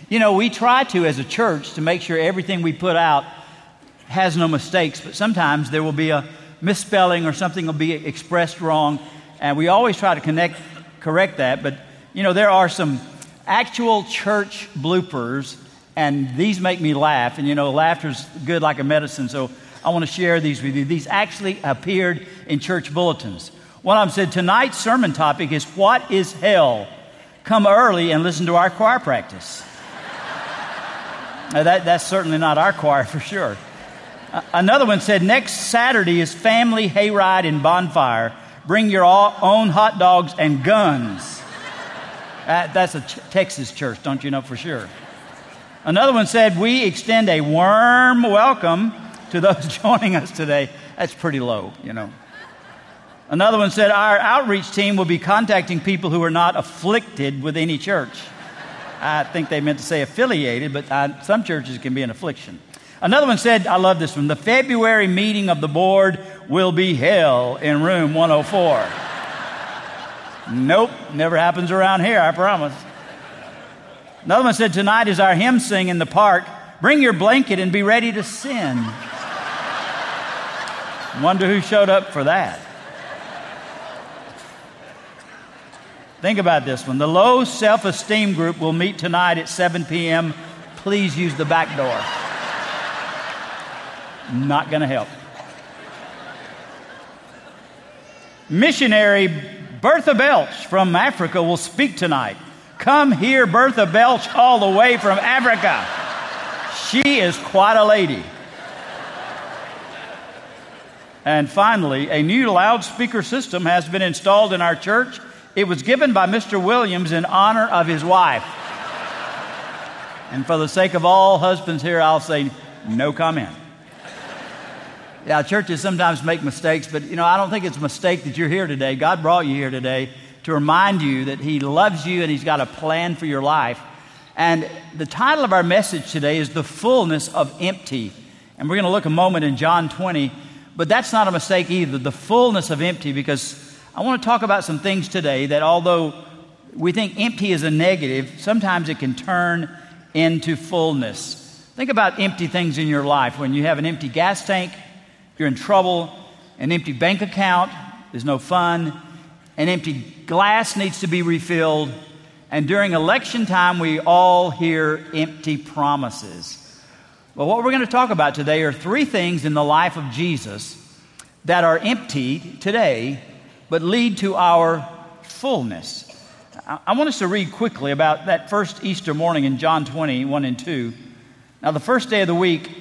You know, we try to, as a church, to make sure everything we put out has no mistakes, but sometimes there will be a misspelling or something will be expressed wrong, and we always try to correct that. But, you know, there are some actual church bloopers, and these make me laugh. And, you know, laughter's good like a medicine, so I want to share these with you. These actually appeared in church bulletins. One of them said, tonight's sermon topic is, what is hell? Come early and listen to our choir practice. Now, that's certainly not our choir for sure. Another one said, next Saturday is family hayride and bonfire. Bring your own hot dogs and guns. That's a Texas church, don't you know for sure? Another one said, we extend a warm welcome to those joining us today. That's pretty low, you know. Another one said, our outreach team will be contacting people who are not afflicted with any church. I think they meant to say affiliated, but some churches can be an affliction. Another one said, I love this one, the February meeting of the board will be held in room 104. Nope, never happens around here, I promise. Another one said, tonight is our hymn sing in the park. Bring your blanket and be ready to sin. Wonder who showed up for that. Think about this one. The low self-esteem group will meet tonight at 7 p.m. Please use the back door. Not going to help. Missionary Bertha Belch from Africa will speak tonight. Come hear Bertha Belch all the way from Africa. She is quite a lady. And finally, a new loudspeaker system has been installed in our church. It was given by Mr. Williams in honor of his wife. And for the sake of all husbands here, I'll say no comment. Yeah, churches sometimes make mistakes, but, you know, I don't think it's a mistake that you're here today. God brought you here today to remind you that He loves you and He's got a plan for your life. And the title of our message today is The Fullness of Empty. And we're going to look a moment in John 20, but that's not a mistake either, the fullness of empty, because I want to talk about some things today that although we think empty is a negative, sometimes it can turn into fullness. Think about empty things in your life. When you have an empty gas tank, you're in trouble. An empty bank account is no fun. An empty glass needs to be refilled. And during election time, we all hear empty promises. Well, what we're going to talk about today are three things in the life of Jesus that are empty today, but lead to our fullness. I want us to read quickly about that first Easter morning in John 20, 1 and 2. Now, on the first day of the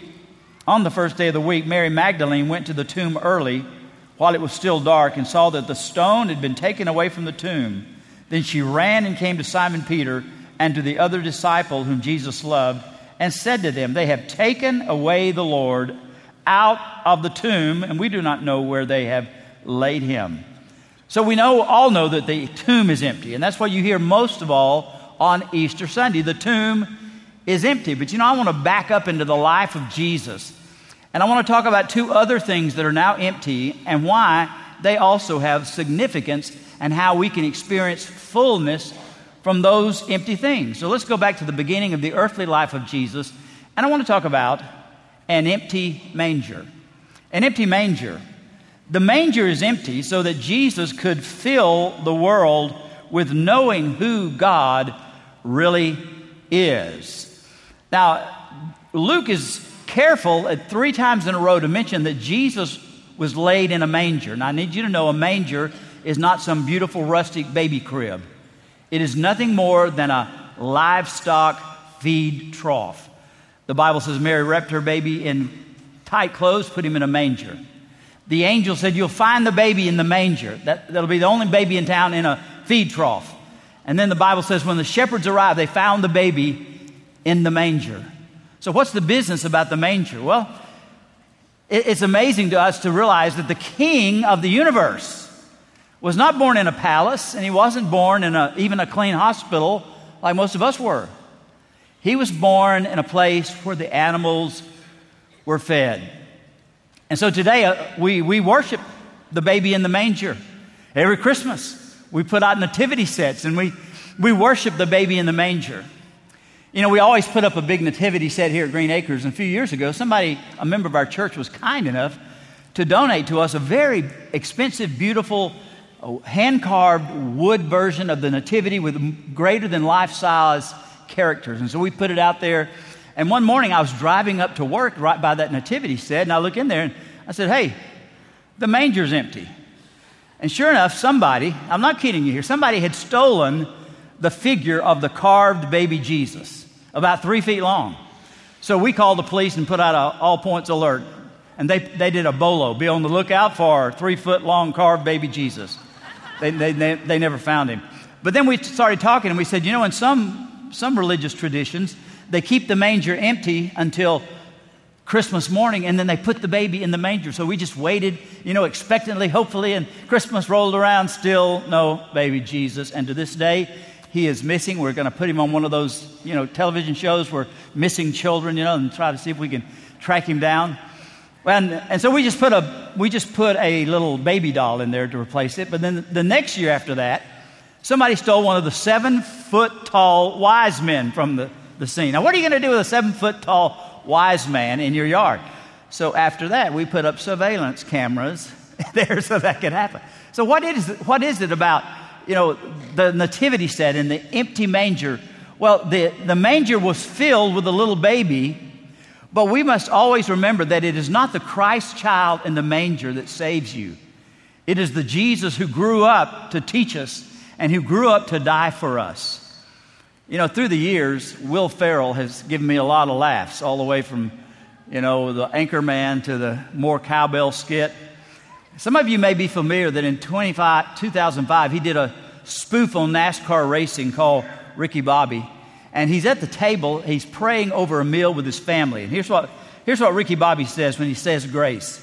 week, Mary Magdalene went to the tomb early while it was still dark and saw that the stone had been taken away from the tomb. Then she ran and came to Simon Peter and to the other disciple whom Jesus loved and said to them, they have taken away the Lord out of the tomb, and we do not know where they have laid him. So we all know that the tomb is empty, and that's what you hear most of all on Easter Sunday. The tomb is empty. But I want to back up into the life of Jesus, and I want to talk about two other things that are now empty and why they also have significance and how we can experience fullness from those empty things. So let's go back to the beginning of the earthly life of Jesus, and I want to talk about an empty manger. An empty manger. The manger is empty so that Jesus could fill the world with knowing who God really is. Now, Luke is careful at 3 times in a row to mention that Jesus was laid in a manger. Now, I need you to know a manger is not some beautiful rustic baby crib. It is nothing more than a livestock feed trough. The Bible says Mary wrapped her baby in tight clothes, put him in a manger. The angel said, you'll find the baby in the manger. That'll be the only baby in town in a feed trough. And then the Bible says when the shepherds arrived, they found the baby in the manger. So what's the business about the manger? Well, it's amazing to us to realize that the king of the universe was not born in a palace, and he wasn't born in even a clean hospital like most of us were. He was born in a place where the animals were fed. And so today we worship the baby in the manger. Every Christmas we put out nativity sets and we worship the baby in the manger. You know, we always put up a big nativity set here at Green Acres. And a few years ago, a member of our church, was kind enough to donate to us a very expensive, beautiful, hand-carved wood version of the nativity with greater than life-size characters. And so we put it out there. And one morning I was driving up to work right by that nativity set, and I look in there and I said, hey, the manger's empty. And sure enough, somebody, I'm not kidding you here, somebody had stolen the figure of the carved baby Jesus, about 3 feet long. So we called the police and put out an all-points alert. And they did a bolo, be on the lookout for 3-foot-long carved baby Jesus. They never found him. But then we started talking, and we said, you know, in some religious traditions, they keep the manger empty until Christmas morning, and then they put the baby in the manger. So we just waited, you know, expectantly, hopefully, and Christmas rolled around, still no baby Jesus. And to this day, he is missing. We're going to put him on one of those, you know, television shows where missing children, you know, and try to see if we can track him down. And so we just put a little baby doll in there to replace it. But then the next year after that, somebody stole one of the 7-foot-tall wise men from the scene. Now, what are you going to do with a 7-foot-tall wise man in your yard? So after that, we put up surveillance cameras there so that could happen. So what is it about, you know, the nativity set and the empty manger? Well, the manger was filled with a little baby, but we must always remember that it is not the Christ child in the manger that saves you. It is the Jesus who grew up to teach us and who grew up to die for us. You know, through the years, Will Ferrell has given me a lot of laughs, all the way from, you know, the Anchorman to the more cowbell skit. Some of you may be familiar that in 2005, he did a spoof on NASCAR racing called Ricky Bobby. And he's at the table, he's praying over a meal with his family. And here's what Ricky Bobby says when he says grace.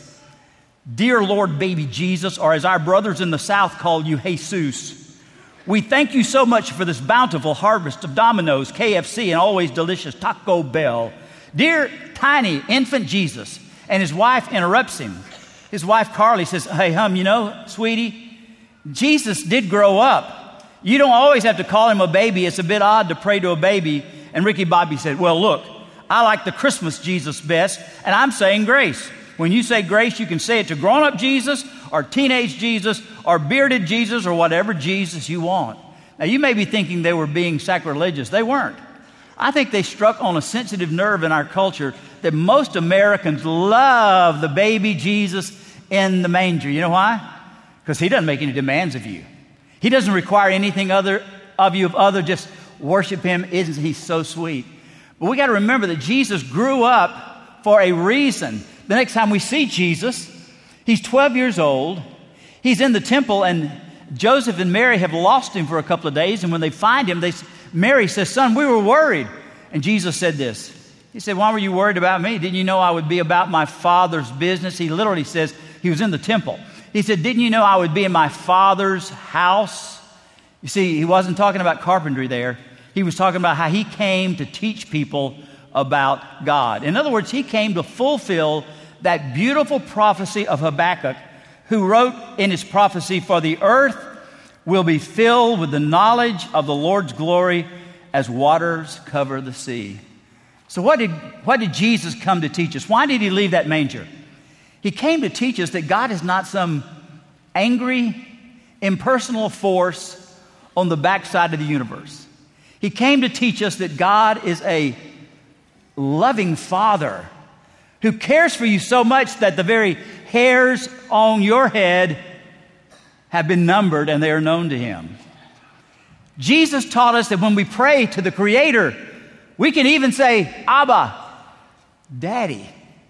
Dear Lord baby Jesus, or as our brothers in the South call you, Jesus, we thank you so much for this bountiful harvest of Domino's, KFC, and always delicious Taco Bell. Dear tiny infant Jesus, and his wife interrupts him. His wife Carly says, hey, you know, sweetie, Jesus did grow up. You don't always have to call him a baby. It's a bit odd to pray to a baby. And Ricky Bobby said, well, look, I like the Christmas Jesus best, and I'm saying grace. When you say grace, you can say it to grown-up Jesus or teenage Jesus or bearded Jesus or whatever Jesus you want. Now, you may be thinking they were being sacrilegious. They weren't. I think they struck on a sensitive nerve in our culture that most Americans love the baby Jesus in the manger. You know why? Because he doesn't make any demands of you. He doesn't require anything of you other just worship him. Isn't he so sweet? But we got to remember that Jesus grew up for a reason. The next time we see Jesus, he's 12 years old. He's in the temple, and Joseph and Mary have lost him for a couple of days. And when they find him, Mary says, son, we were worried. And Jesus said this. He said, why were you worried about me? Didn't you know I would be about my Father's business? He literally says he was in the temple. He said, didn't you know I would be in my Father's house? You see, he wasn't talking about carpentry there. He was talking about how he came to teach people about God. In other words, he came to fulfill that beautiful prophecy of Habakkuk, who wrote in his prophecy, for the earth will be filled with the knowledge of the Lord's glory as waters cover the sea. So what did Jesus come to teach us? Why did he leave that manger? He came to teach us that God is not some angry, impersonal force on the backside of the universe. He came to teach us that God is a loving Father who cares for you so much that the very hairs on your head have been numbered and they are known to him. Jesus taught us that when we pray to the Creator, we can even say, Abba, Daddy,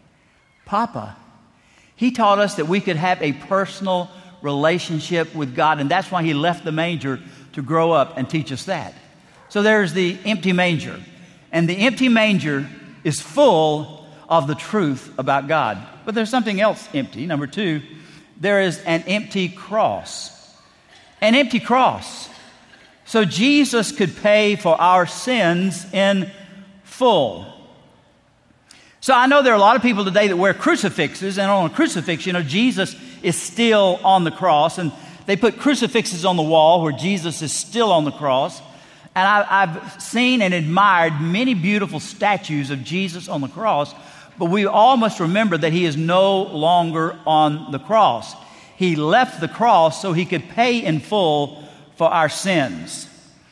Papa. He taught us that we could have a personal relationship with God, and that's why he left the manger to grow up and teach us that. So there's the empty manger, and the empty manger is full of the truth about God. But there's something else empty. Number 2, there is an empty cross. An empty cross. So Jesus could pay for our sins in full. So I know there are a lot of people today that wear crucifixes, and on a crucifix, you know, Jesus is still on the cross, and they put crucifixes on the wall where Jesus is still on the cross. And I've seen and admired many beautiful statues of Jesus on the cross, but we all must remember that he is no longer on the cross. He left the cross so he could pay in full for our sins.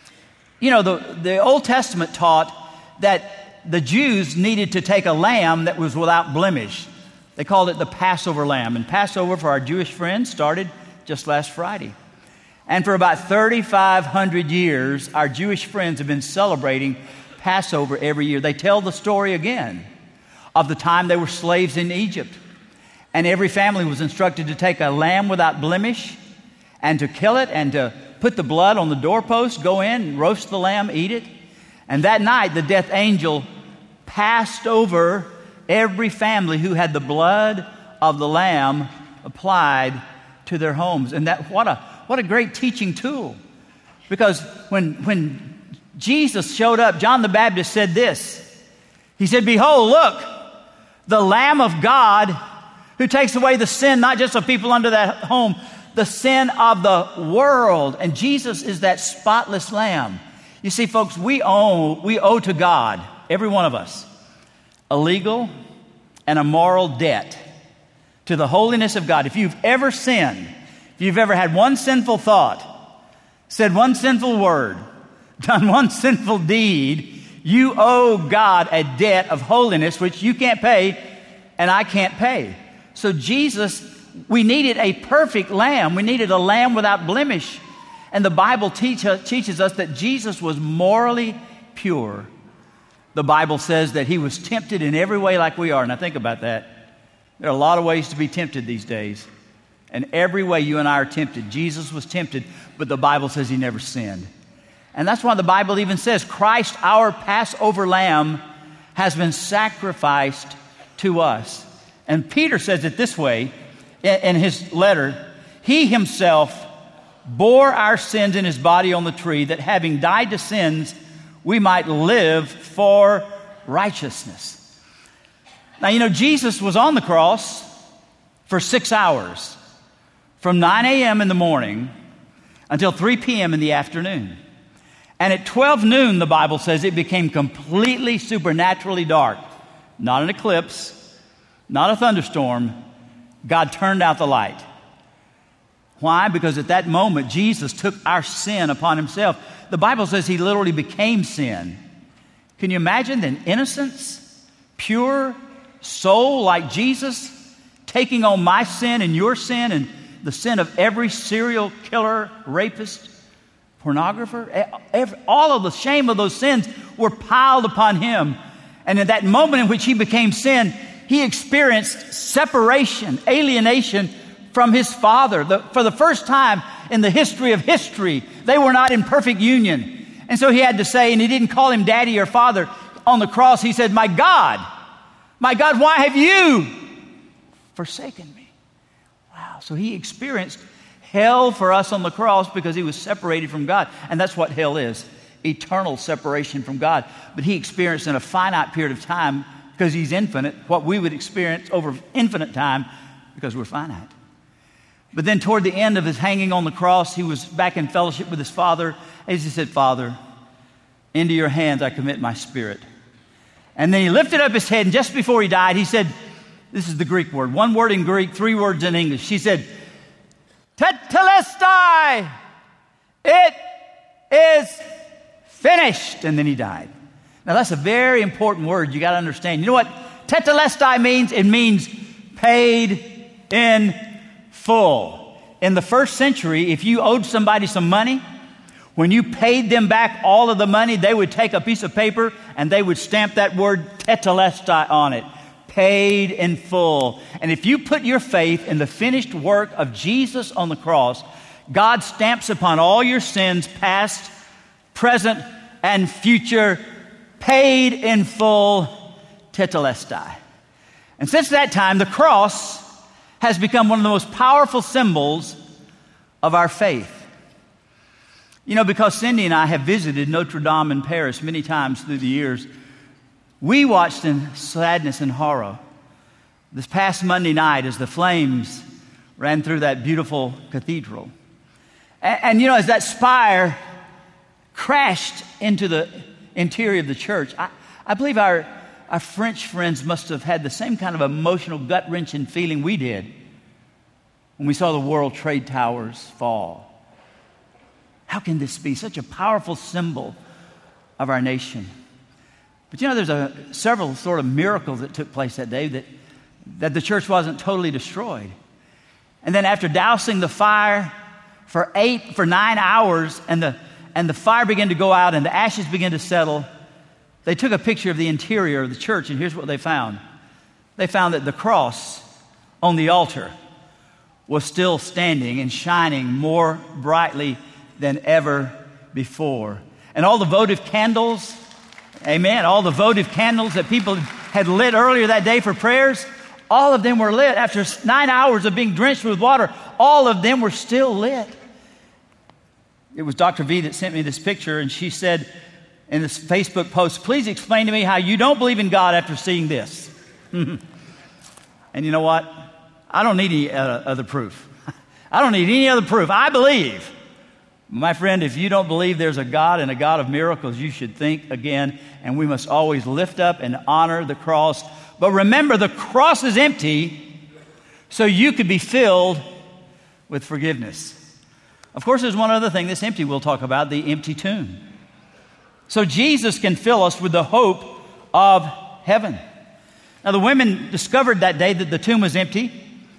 You know, the Old Testament taught that the Jews needed to take a lamb that was without blemish. They called it the Passover lamb. And Passover for our Jewish friends started just last Friday. And for about 3,500 years, our Jewish friends have been celebrating Passover every year. They tell the story again of the time they were slaves in Egypt. And every family was instructed to take a lamb without blemish and to kill it and to put the blood on the doorpost, go in, roast the lamb, eat it. And that night, the death angel passed over every family who had the blood of the lamb applied to their homes. And that what a great teaching tool. Because when Jesus showed up, John the Baptist said this. He said, "Behold, look, the Lamb of God who takes away the sin, not just of people under that home, the sin of the world." And Jesus is that spotless lamb. You see, folks, we owe to God, every one of us, a legal and a moral debt to the holiness of God. If you've ever sinned, if you've ever had one sinful thought, said one sinful word, done one sinful deed, you owe God a debt of holiness which you can't pay and I can't pay. So Jesus, we needed a perfect lamb. We needed a lamb without blemish. And the Bible teaches us that Jesus was morally pure. The Bible says that he was tempted in every way like we are. Now think about that. There are a lot of ways to be tempted these days. And every way you and I are tempted. Jesus was tempted, but the Bible says he never sinned. And that's why the Bible even says, Christ, our Passover lamb, has been sacrificed to us. And Peter says it this way in his letter, he himself bore our sins in his body on the tree, that having died to sins, we might live for righteousness. Now, you know, Jesus was on the cross for 6 hours, from 9 a.m. in the morning until 3 p.m. in the afternoon. And at 12 noon, the Bible says, it became completely supernaturally dark. Not an eclipse, not a thunderstorm. God turned out the light. Why? Because at that moment, Jesus took our sin upon himself. The Bible says he literally became sin. Can you imagine an innocence, pure soul like Jesus taking on my sin and your sin and the sin of every serial killer, rapist, pornographer? All of the shame of those sins were piled upon him. And in that moment in which he became sin, he experienced separation, alienation from his Father. For the first time in the history of history, they were not in perfect union. And so he had to say, and he didn't call him daddy or father on the cross. He said, my God, why have you forsaken me? Wow. So he experienced hell for us on the cross because he was separated from God. And that's what hell is, eternal separation from God. But he experienced in a finite period of time, because he's infinite, what we would experience over infinite time because we're finite. But then toward the end of his hanging on the cross, he was back in fellowship with his Father. As he said, Father, into your hands I commit my spirit. And then he lifted up his head, and just before he died, he said, this is the Greek word, one word in Greek, 3 words in English. He said, Tetelestai, it is finished. And then he died. Now that's a very important word you got to understand. You know what Tetelestai means? It means paid in full. In the first century, if you owed somebody some money, when you paid them back all of the money, they would take a piece of paper and they would stamp that word tetelestai on it. Paid in full. And if you put your faith in the finished work of Jesus on the cross, God stamps upon all your sins, past, present, and future, paid in full, tetelestai. And since that time, the cross has become one of the most powerful symbols of our faith. You know, because Cindy and I have visited Notre Dame in Paris many times through the years, we watched in sadness and horror this past Monday night as the flames ran through that beautiful cathedral. And you know, as that spire crashed into the interior of the church. I believe our French friends must have had the same kind of emotional, gut-wrenching feeling we did when we saw the World Trade Towers fall. How can this be such a powerful symbol of our nation? But there's several sort of miracles that took place that day that the church wasn't totally destroyed. And then after dousing the fire for 9 hours and the fire began to go out and the ashes began to settle, they took a picture of the interior of the church, and here's what they found. They found that the cross on the altar was still standing and shining more brightly than ever before. And all the votive candles, amen, all the votive candles that people had lit earlier that day for prayers, all of them were lit. After 9 hours of being drenched with water, all of them were still lit. It was Dr. V that sent me this picture, and she said in this Facebook post, "Please explain to me how you don't believe in God after seeing this." And you know what? I don't need any other proof. I don't need any other proof. I believe. My friend, if you don't believe there's a God and a God of miracles, you should think again, and we must always lift up and honor the cross. But remember, the cross is empty so you could be filled with forgiveness. Of course, there's one other thing that's empty we'll talk about, the empty tomb. So Jesus can fill us with the hope of heaven. Now, the women discovered that day that the tomb was empty.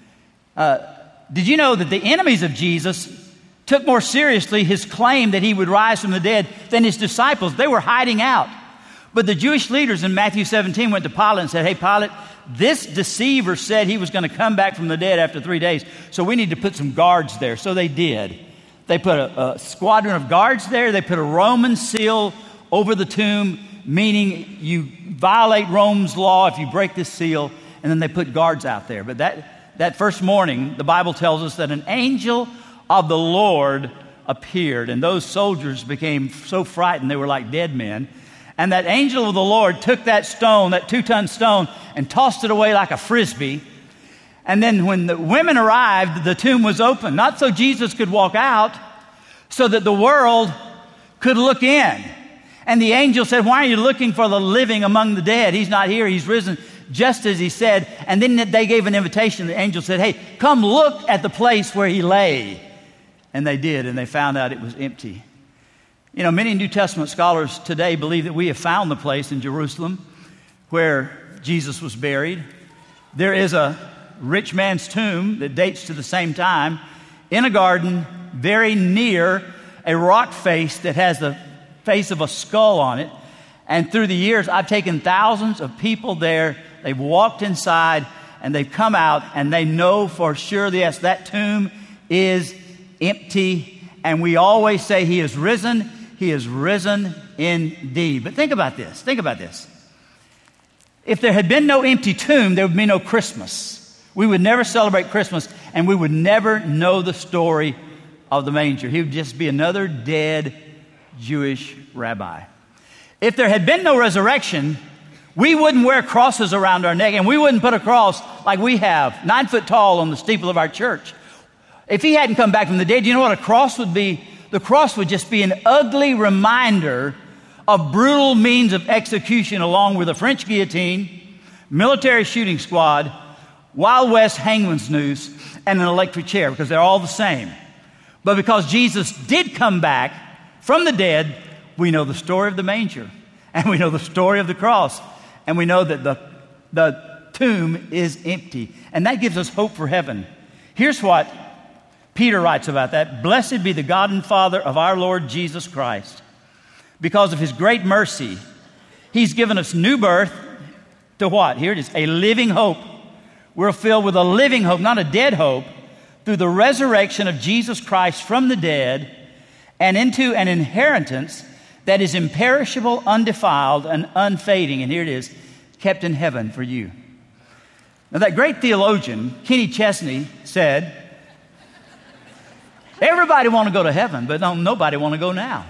Did you know that the enemies of Jesus took more seriously his claim that he would rise from the dead than his disciples? They were hiding out. But the Jewish leaders in Matthew 17 went to Pilate and said, "Hey, Pilate, this deceiver said he was going to come back from the dead after 3 days, so we need to put some guards there." So they did. They put a squadron of guards there. They put a Roman seal over the tomb, meaning you violate Rome's law if you break this seal, and then they put guards out there. But that first morning, the Bible tells us that an angel of the Lord appeared, and those soldiers became so frightened they were like dead men. And that angel of the Lord took that stone, that 2-ton stone, and tossed it away like a frisbee. And then when the women arrived, the tomb was open, not so Jesus could walk out, so that the world could look in. And the angel said, "Why are you looking for the living among the dead? He's not here, he's risen," just as he said. And then they gave an invitation. The angel said, "Hey, come look at the place where he lay." And they did, and they found out it was empty. Many New Testament scholars today believe that we have found the place in Jerusalem where Jesus was buried. There is a rich man's tomb that dates to the same time in a garden very near a rock face that has the face of a skull on it. And through the years, I've taken thousands of people there. They've walked inside and they've come out and they know for sure, yes, that tomb is empty. And we always say he is risen. He is risen indeed. But think about this. Think about this. If there had been no empty tomb, there would be no Christmas. We would never celebrate Christmas, and we would never know the story of the manger. He would just be another dead Jewish rabbi. If there had been no resurrection, we wouldn't wear crosses around our neck, and we wouldn't put a cross like we have, 9 foot tall on the steeple of our church. If he hadn't come back from the dead, you know what a cross would be? The cross would just be an ugly reminder of brutal means of execution, along with a French guillotine, military shooting squad, Wild West hangman's noose, and an electric chair, because they're all the same. But because Jesus did come back from the dead, we know the story of the manger, and we know the story of the cross, and we know that the tomb is empty. And that gives us hope for heaven. Here's what Peter writes about that. "Blessed be the God and Father of our Lord Jesus Christ. Because of his great mercy, he's given us new birth to" what? Here it is, "a living hope." We're filled with a living hope, not a dead hope, through the resurrection of Jesus Christ from the dead, and into an inheritance that is imperishable, undefiled, and unfading. And here it is, kept in heaven for you. Now, that great theologian, Kenny Chesney, said, everybody want to go to heaven, but nobody want to go now.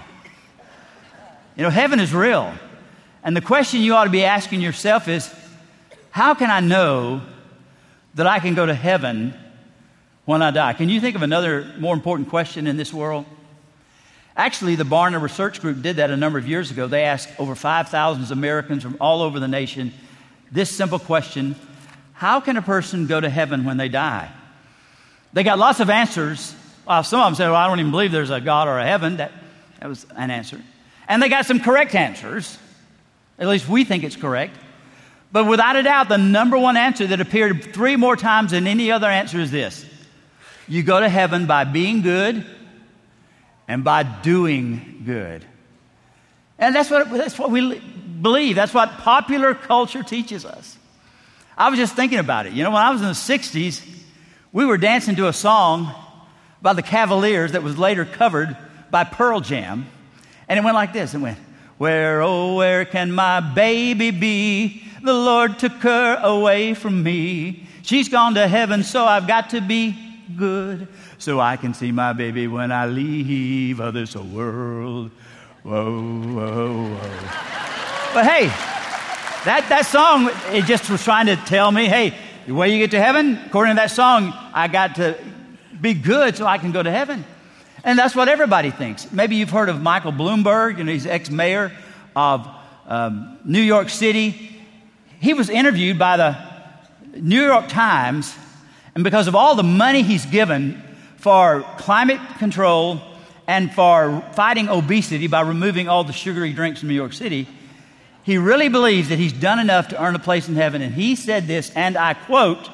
Heaven is real. And the question you ought to be asking yourself is, how can I know that I can go to heaven when I die? Can you think of another more important question in this world? Actually, the Barna Research Group did that a number of years ago. They asked over 5,000 Americans from all over the nation this simple question: how can a person go to heaven when they die? They got lots of answers. Some of them said, well, I don't even believe there's a God or a heaven. That was an answer. And they got some correct answers. At least we think it's correct. But without a doubt, the number one answer that appeared 3 more times than any other answer is this: you go to heaven by being good and by doing good. And that's what we believe. That's what popular culture teaches us. I was just thinking about it. You know, when I was in the 60s, we were dancing to a song by the Cavaliers that was later covered by Pearl Jam. And it went like this. It went, where, oh, where can my baby be? The Lord took her away from me. She's gone to heaven, so I've got to be good, so I can see my baby when I leave this world. Whoa, whoa, whoa. But hey, that song, it just was trying to tell me, hey, the way you get to heaven, according to that song, I got to be good so I can go to heaven. And that's what everybody thinks. Maybe you've heard of Michael Bloomberg, and he's ex-mayor of New York City. He was interviewed by the New York Times, and because of all the money he's given for climate control and for fighting obesity by removing all the sugary drinks in New York City, he really believes that he's done enough to earn a place in heaven. And he said this, and I quote,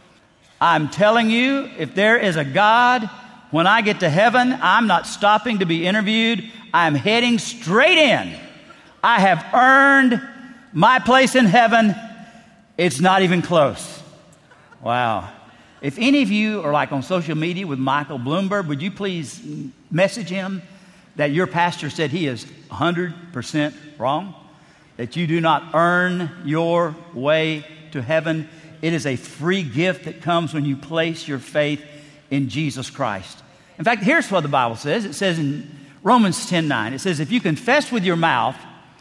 I'm telling you, if there is a God, when I get to heaven, I'm not stopping to be interviewed. I'm heading straight in. I have earned my place in heaven. It's not even close. Wow. If any of you are like on social media with Michael Bloomberg, would you please message him that your pastor said he is 100% wrong? That you do not earn your way to heaven. It is a free gift that comes when you place your faith in Jesus Christ. In fact, here's what the Bible says. It says in Romans 10:9, it says, if you confess with your mouth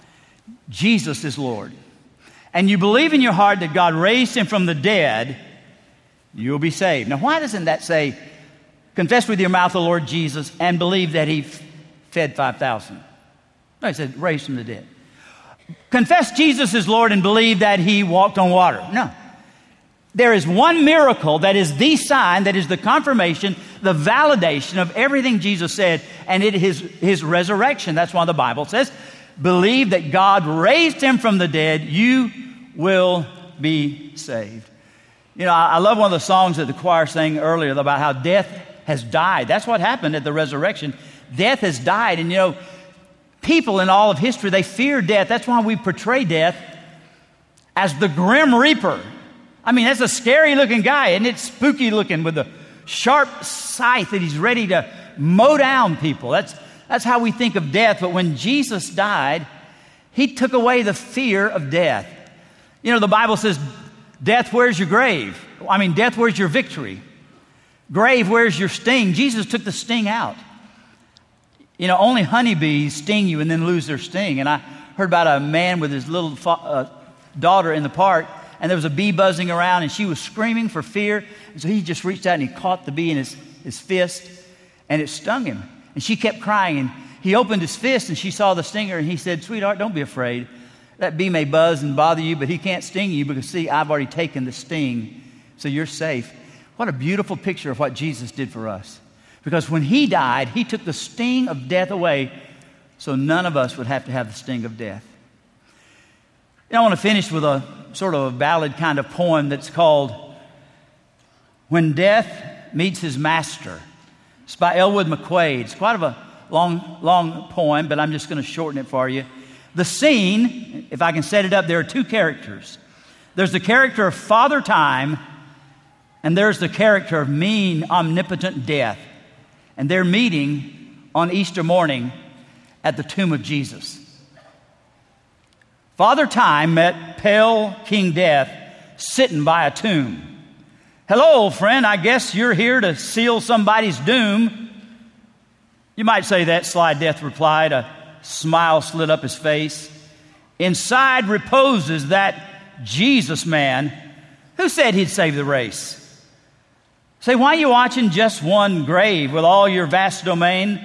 Jesus is Lord, and you believe in your heart that God raised him from the dead, you'll be saved. Now, why doesn't that say, confess with your mouth the Lord Jesus and believe that he fed 5,000? No, it said raised from the dead. Confess Jesus is Lord and believe that he walked on water. No. There is one miracle that is the sign, that is the confirmation, the validation of everything Jesus said, and it is his resurrection. That's why the Bible says, believe that God raised him from the dead, you will be saved. You know, I love one of the songs that the choir sang earlier about how death has died. That's what happened at the resurrection. Death has died. And you know, people in all of history, they fear death. That's why we portray death as the Grim Reaper. I mean, that's a scary looking guy, and it's spooky looking with a sharp scythe that he's ready to mow down people. That's how we think of death. But when Jesus died, he took away the fear of death. You know, the Bible says, death, where's your grave? I mean, death, where's your victory? Grave, where's your sting? Jesus took the sting out. You know, only honeybees sting you and then lose their sting. And I heard about a man with his little daughter in the park, and there was a bee buzzing around, and she was screaming for fear. And so he just reached out and he caught the bee in his fist, and it stung him. And she kept crying, and he opened his fist, and she saw the stinger, and he said, sweetheart, don't be afraid. That bee may buzz and bother you, but he can't sting you because, see, I've already taken the sting, so you're safe. What a beautiful picture of what Jesus did for us. Because when he died, he took the sting of death away so none of us would have to have the sting of death. And I want to finish with a sort of a ballad kind of poem that's called When Death Meets His Master. It's by Elwood McQuaid. It's quite of a long poem, but I'm just going to shorten it for you. The scene, if I can set it up, there are two characters. There's the character of Father Time, and there's the character of mean, omnipotent death. And they're meeting on Easter morning at the tomb of Jesus. Father Time met pale King Death sitting by a tomb. Hello, old friend, I guess you're here to seal somebody's doom. You might say that, Sly Death replied. A smile slid up his face. Inside reposes that Jesus man who said he'd save the race. Say, why are you watching just one grave with all your vast domain?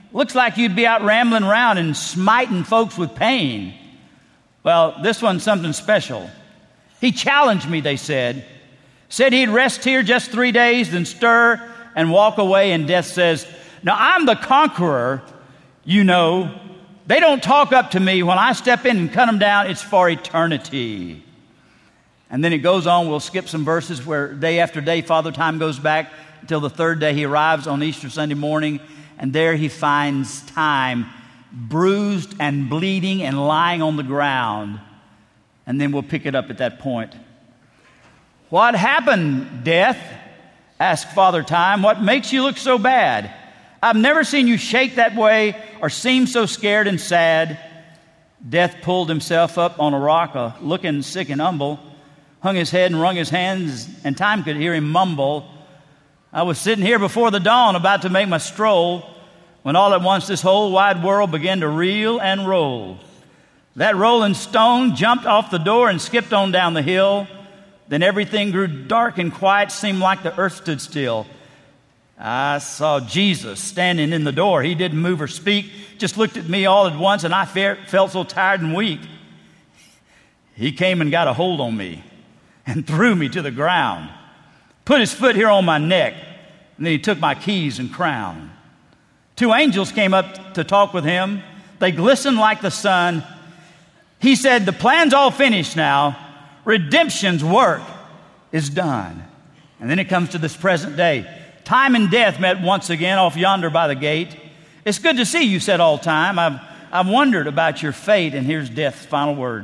Looks like you'd be out rambling around and smiting folks with pain. Well, this one's something special. He challenged me, they said. Said he'd rest here just 3 days, then stir and walk away. And death says, now I'm the conqueror, you know. They don't talk up to me. When I step in and cut them down, it's for eternity. And then it goes on. We'll skip some verses where day after day, Father Time goes back until the third day. He arrives on Easter Sunday morning, and there he finds Time bruised and bleeding and lying on the ground. And then we'll pick it up at that point. What happened, Death? Asked Father Time. What makes you look so bad? I've never seen you shake that way or seem so scared and sad. Death pulled himself up on a rock, looking sick and humble, hung his head and wrung his hands, and Time could hear him mumble. I was sitting here before the dawn about to make my stroll, when all at once this whole wide world began to reel and roll. That rolling stone jumped off the door and skipped on down the hill. Then everything grew dark and quiet, seemed like the earth stood still. I saw Jesus standing in the door. He didn't move or speak, just looked at me all at once, and I felt so tired and weak. He came and got a hold on me and threw me to the ground, put his foot here on my neck, and then he took my keys and crown. 2 angels came up to talk with him. They glistened like the sun. He said, the plan's all finished now. Redemption's work is done. And then it comes to this present day. Time and death met once again off yonder by the gate. It's good to see you, said All Time. I've wondered about your fate, and here's Death's final word.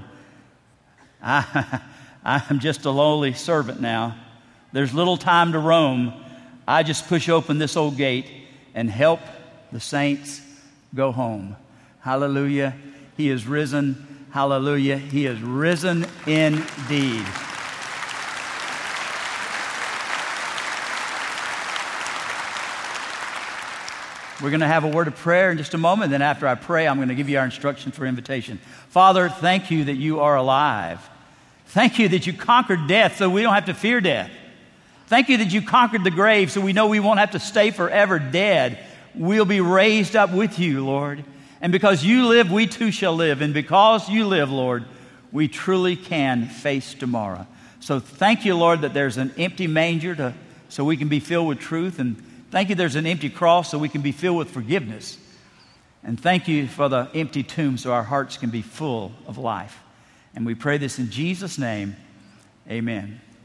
I'm just a lowly servant now. There's little time to roam. I just push open this old gate and help the saints go home. Hallelujah. He is risen. Hallelujah. He is risen indeed. We're going to have a word of prayer in just a moment. Then after I pray, I'm going to give you our instruction for invitation. Father, thank you that you are alive. Thank you that you conquered death so we don't have to fear death. Thank you that you conquered the grave so we know we won't have to stay forever dead. We'll be raised up with you, Lord. And because you live, we too shall live. And because you live, Lord, we truly can face tomorrow. So thank you, Lord, that there's an empty manger so we can be filled with truth. And thank you there's an empty cross so we can be filled with forgiveness. And thank you for the empty tomb so our hearts can be full of life. And we pray this in Jesus' name. Amen.